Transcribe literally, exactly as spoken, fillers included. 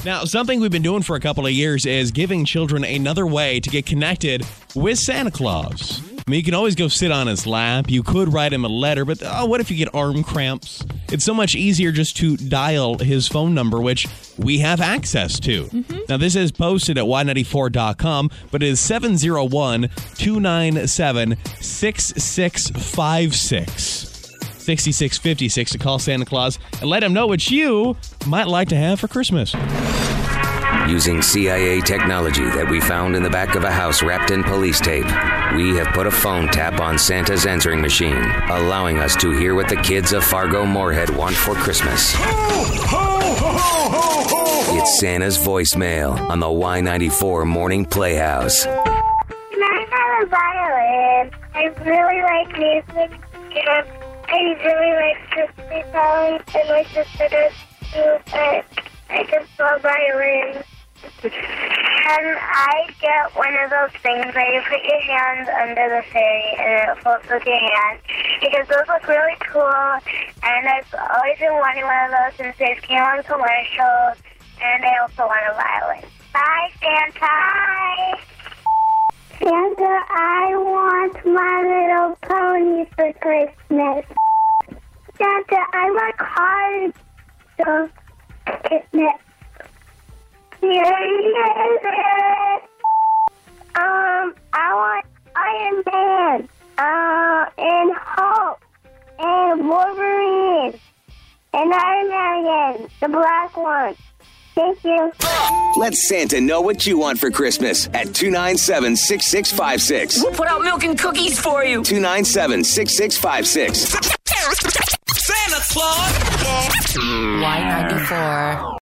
Now, something we've been doing for a couple of years is giving children another way to get connected with Santa Claus. I mean, you can always go sit on his lap. You could write him a letter, but oh, what if you get arm cramps? It's so much easier just to dial his phone number, which we have access to. Mm-hmm. Now, this is posted at Y ninety-four dot com, but it is seven oh one, two nine seven, six six five six. sixty-six fifty-six to call Santa Claus and let him know what you might like to have for Christmas. Using C I A technology that we found in the back of a house wrapped in police tape, we have put a phone tap on Santa's answering machine, allowing us to hear what the kids of Fargo-Moorhead want for Christmas. Ho, ho, ho, ho, ho. It's Santa's voicemail on the Y ninety-four Morning Playhouse. Can I have a violin? I really like music. And I really like Christmas songs, and my sister does too, but I just love violin. And I get one of those things where you put your hands under the fairy and it floats with your hand, because those look really cool, and I've always been wanting one of those since they've came on commercials, and I also want a violin. Bye, Santa! Santa, I want My Little Pony for Christmas. Santa, I want cards for Christmas. Um, I want Iron Man, uh, and Hulk, and Wolverine, and Iron Man again, the black one. Thank you. Let Santa know what you want for Christmas at two nine seven, six six five six. We'll put out milk and cookies for you. two nine seven, six six five six. Santa Claus. Y ninety-four.